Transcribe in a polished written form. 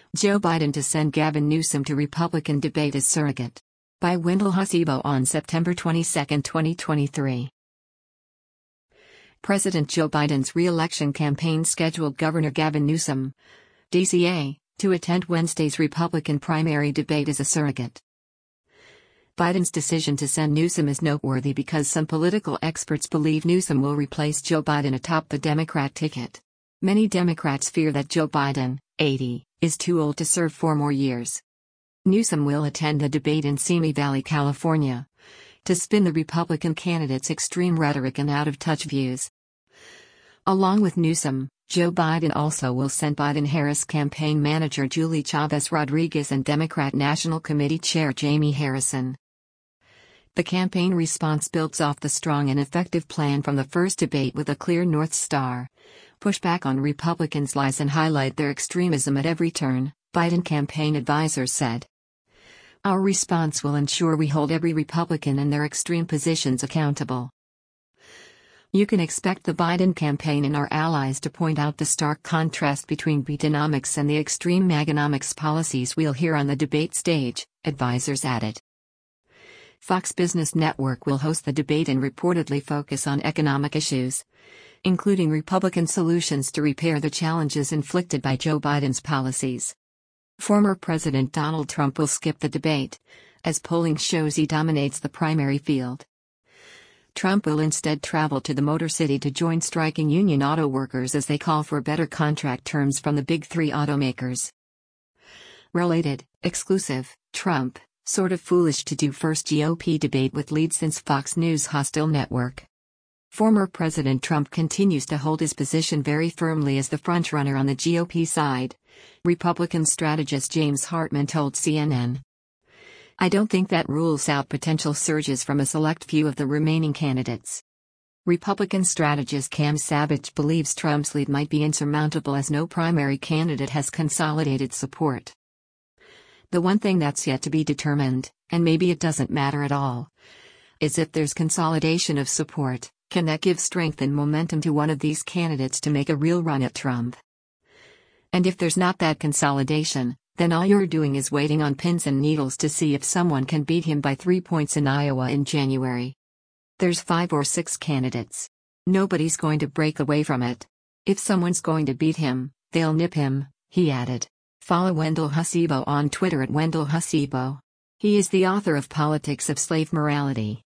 Joe Biden to send Gavin Newsom to Republican debate as surrogate. By Wendell Hussebo on September 22, 2023. President Joe Biden's re-election campaign scheduled Governor Gavin Newsom, DCA, to attend Wednesday's Republican primary debate as a surrogate. Biden's decision to send Newsom is noteworthy because some political experts believe Newsom will replace Joe Biden atop the Democrat ticket. Many Democrats fear that Joe Biden, 80, is too old to serve 4 more years. Newsom will attend the debate in Simi Valley, California, to spin the Republican candidate's extreme rhetoric and out-of-touch views. Along with Newsom, Joe Biden also will send Biden-Harris campaign manager Julie Chavez Rodriguez and Democrat National Committee Chair Jamie Harrison. The campaign response builds off the strong and effective plan from the first debate with a clear North Star: push back on Republicans' lies and highlight their extremism at every turn, Biden campaign advisors said. Our response will ensure we hold every Republican and their extreme positions accountable. You can expect the Biden campaign and our allies to point out the stark contrast between Bidenomics and the extreme Maganomics policies we'll hear on the debate stage, advisors added. Fox Business Network will host the debate and reportedly focus on economic issues, including Republican solutions to repair the challenges inflicted by Joe Biden's policies. Former President Donald Trump will skip the debate, as polling shows he dominates the primary field. Trump will instead travel to the Motor City to join striking union auto workers as they call for better contract terms from the big 3 automakers. Related, exclusive, Trump, sort of foolish to do first GOP debate with lead since Fox News hostile network. Former President Trump continues to hold his position very firmly as the frontrunner on the GOP side, Republican strategist James Hartman told CNN. I don't think that rules out potential surges from a select few of the remaining candidates. Republican strategist Cam Savage believes Trump's lead might be insurmountable as no primary candidate has consolidated support. The one thing that's yet to be determined, and maybe it doesn't matter at all, is if there's consolidation of support, can that give strength and momentum to one of these candidates to make a real run at Trump? And if there's not that consolidation, then all you're doing is waiting on pins and needles to see if someone can beat him by 3 points in Iowa in January. There's 5 or 6 candidates. Nobody's going to break away from it. If someone's going to beat him, they'll nip him, he added. Follow Wendell Hussebo on Twitter at Wendell Hussebo. He is the author of Politics of Slave Morality.